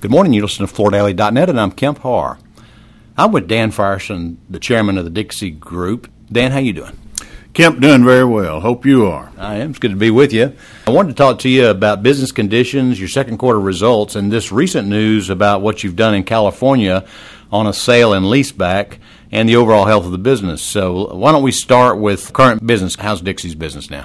Good morning. You listen to FloorDaily.net, and I'm Kemp Harr. I'm with Dan Frierson, the chairman of the Dixie Group. Dan, how you doing? Kemp, doing very well. Hope you are. I am. It's good to be with you. I wanted to talk to you about business conditions, your second quarter results, and this recent news about what you've done in California on a sale and leaseback and the overall health of the business. So why don't we start with current business? How's Dixie's business now?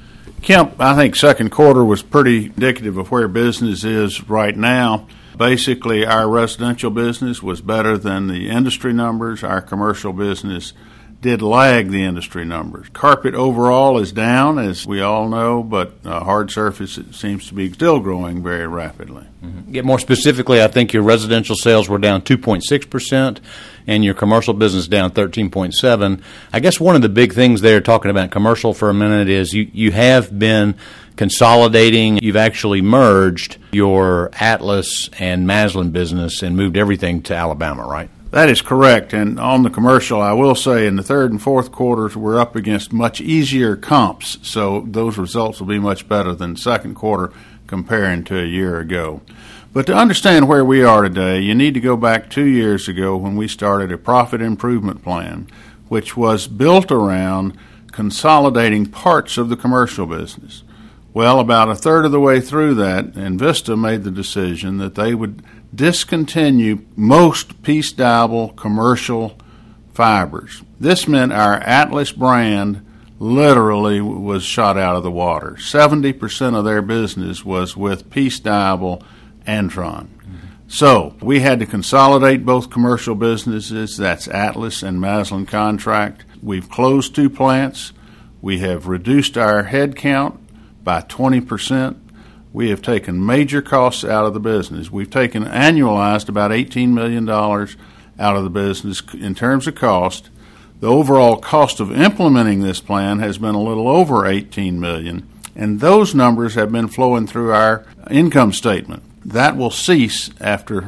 Kemp, I think second quarter was pretty indicative of where business is right now. Basically, our residential business was better than the industry numbers. Our commercial business did lag the industry numbers. Carpet overall is down, as we all know, but hard surface it seems to be still growing very rapidly. Mm-hmm. Get more specifically, I think your residential sales were down 2.6%, and your commercial business down 13.7%. I guess one of the big things there, talking about commercial for a minute, is you have been consolidating. You've actually merged your Atlas and Maslin business and moved everything to Alabama, right? That is correct. And on the commercial, I will say in the third and fourth quarters, we're up against much easier comps, so those results will be much better than second quarter comparing to a year ago. But to understand where we are today, you need to go back 2 years ago when we started a profit improvement plan, which was built around consolidating parts of the commercial business. Well, about a third of the way through that, Invista made the decision that they would discontinue most piece dyeable commercial fibers. This meant our Atlas brand literally was shot out of the water. 70% of their business was with piece dyeable Antron. So we had to consolidate both commercial businesses. That's Atlas and Maslin Contract. We've closed 2 plants. We have reduced our head count by 20%. We have taken major costs out of the business. We've taken annualized about $18 million out of the business in terms of cost. The overall cost of implementing this plan has been a little over $18 million, and those numbers have been flowing through our income statement. That will cease after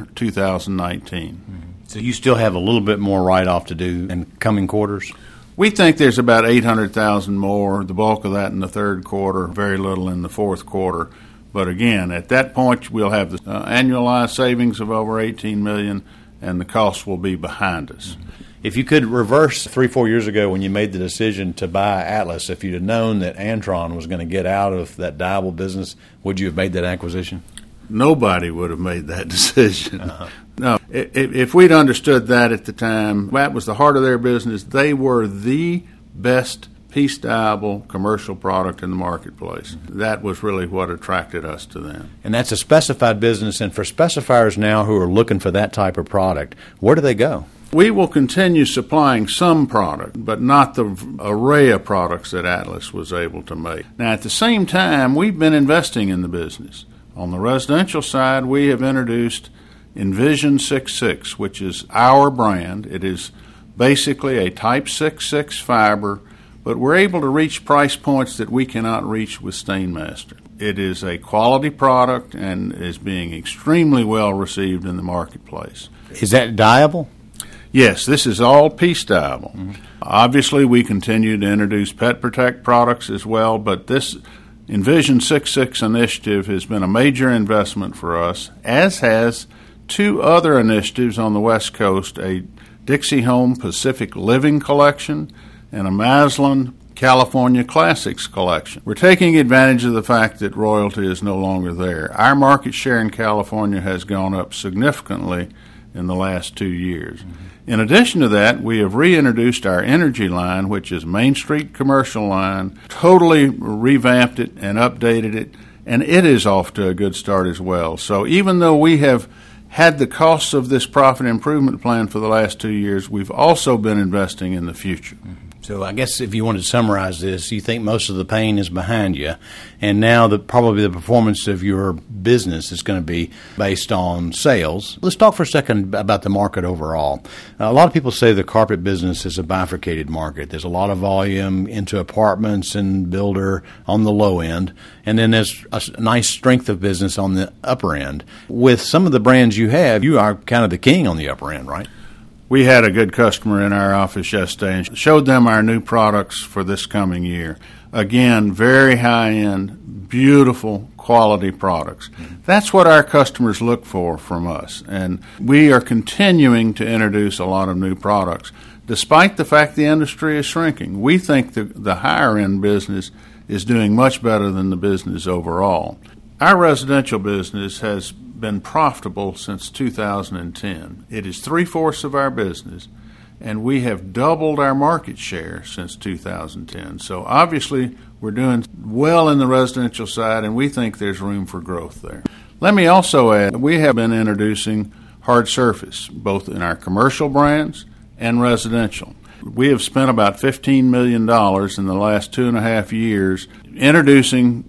2019. Mm-hmm. So you still have a little bit more write-off to do in coming quarters? We think there's about $800,000 more, the bulk of that in the third quarter, very little in the fourth quarter. But again, at that point, we'll have the annualized savings of over $18 million, and the costs will be behind us. If you could reverse 3-4 years ago when you made the decision to buy Atlas, if you'd have known that Antron was going to get out of that dyeable business, would you have made that acquisition? Nobody would have made that decision. Uh-huh. No, if we'd understood that at the time, that was the heart of their business. They were the best piece dyeable commercial product in the marketplace. Mm-hmm. That was really what attracted us to them. And that's a specified business, and for specifiers now who are looking for that type of product, where do they go? We will continue supplying some product, but not the array of products that Atlas was able to make. Now, at the same time, we've been investing in the business. On the residential side, we have introduced Envision 6.6, which is our brand. It is basically a Type 6.6 fiber, but we're able to reach price points that we cannot reach with Stainmaster. It is a quality product and is being extremely well received in the marketplace. Is that dyeable? Yes, this is all piece dyeable. Mm-hmm. Obviously, we continue to introduce Pet Protect products as well, but this Envision 6.6 initiative has been a major investment for us, as has 2 other initiatives on the West Coast, a Dixie Home Pacific Living Collection and a Maslin California Classics Collection. We're taking advantage of the fact that royalty is no longer there. Our market share in California has gone up significantly in the last 2 years. Mm-hmm. In addition to that, we have reintroduced our Energy line, which is Main Street commercial line, totally revamped it and updated it, and it is off to a good start as well. So even though we have had the costs of this profit improvement plan for the last 2 years, we've also been investing in the future. Mm-hmm. So I guess if you wanted to summarize this, you think most of the pain is behind you, and now probably the performance of your business is going to be based on sales. Let's talk for a second about the market overall. A lot of people say the carpet business is a bifurcated market. There's a lot of volume into apartments and builder on the low end, and then there's a nice strength of business on the upper end. With some of the brands you have, you are kind of the king on the upper end, right? We had a good customer in our office yesterday and showed them our new products for this coming year. Again, very high-end, beautiful, quality products. That's what our customers look for from us, and we are continuing to introduce a lot of new products. Despite the fact the industry is shrinking, we think the higher-end business is doing much better than the business overall. Our residential business has been profitable since 2010. It is 3/4 of our business, and we have doubled our market share since 2010. So obviously we're doing well in the residential side, and we think there's room for growth there. Let me also add, we have been introducing hard surface, both in our commercial brands and residential. We have spent about $15 million in the last 2.5 years introducing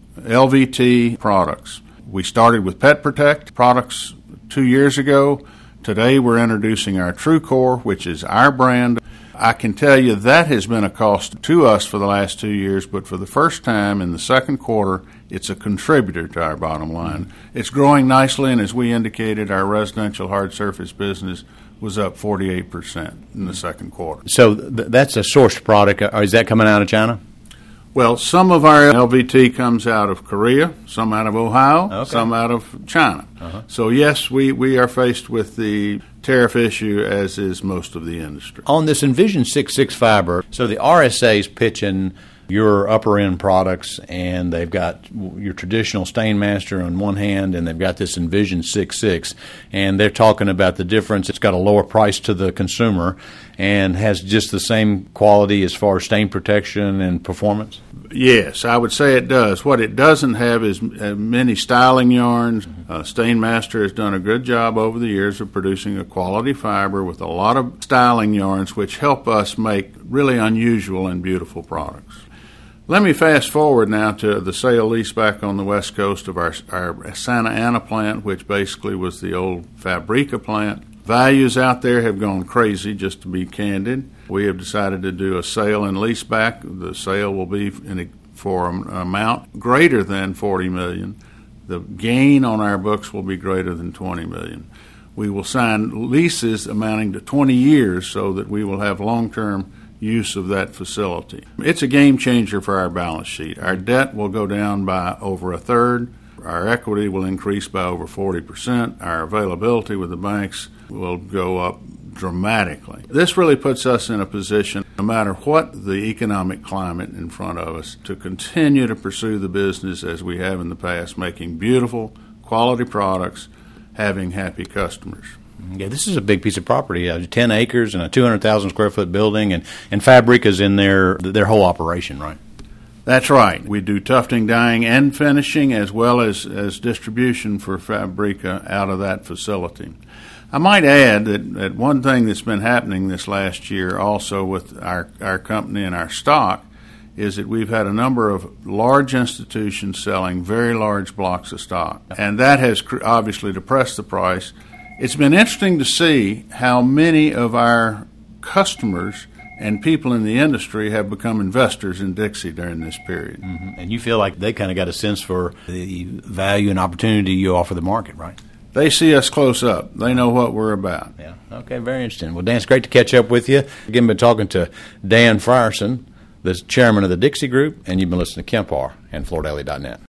LVT products. We started with Pet Protect products 2 years ago. Today we're introducing our TrueCore, which is our brand. I can tell you that has been a cost to us for the last 2 years, but for the first time in the second quarter, it's a contributor to our bottom line. It's growing nicely, and as we indicated, our residential hard surface business was up 48% in the second quarter. So that's a sourced product. Is that coming out of China? Well, some of our LVT comes out of Korea, some out of Ohio, Okay. some out of China. So, yes, we are faced with the tariff issue, as is most of the industry. On this Envision 6.6 fiber, so the RSA is pitching your upper-end products, and they've got your traditional Stainmaster on one hand, and they've got this Envision 6.6, and they're talking about the difference. It's got a lower price to the consumer and has just the same quality as far as stain protection and performance? Yes, I would say it does. What it doesn't have is many styling yarns. Stainmaster has done a good job over the years of producing a quality fiber with a lot of styling yarns, which help us make really unusual and beautiful products. Let me fast forward now to the sale leaseback on the west coast of our Santa Ana plant, which basically was the old Fabrica plant. Values out there have gone crazy, just to be candid. We have decided to do a sale and leaseback. The sale will be for an amount greater than $40 million. The gain on our books will be greater than $20 million. We will sign leases amounting to 20 years so that we will have long-term use of that facility. It's a game changer for our balance sheet. Our debt will go down by over a third. Our equity will increase by over 40%. Our availability with the banks will go up dramatically. This really puts us in a position, no matter what the economic climate in front of us, to continue to pursue the business as we have in the past, making beautiful, quality products, having happy customers. Yeah, this is a big piece of property, 10 acres and a 200,000 square foot building, and Fabrica's in their whole operation, right? That's right. We do tufting, dyeing, and finishing, as well as distribution for Fabrica out of that facility. I might add that one thing that's been happening this last year also with our company and our stock is that we've had a number of large institutions selling very large blocks of stock, and that has obviously depressed the price. It's been interesting to see how many of our customers and people in the industry have become investors in Dixie during this period. Mm-hmm. And you feel like they kind of got a sense for the value and opportunity you offer the market, right? They see us close up. They know what we're about. Yeah. Okay, very interesting. Well, Dan, it's great to catch up with you. Again, been talking to Dan Frierson, the chairman of the Dixie Group, and you've been listening to Kemp Harr and FloorDaily.net.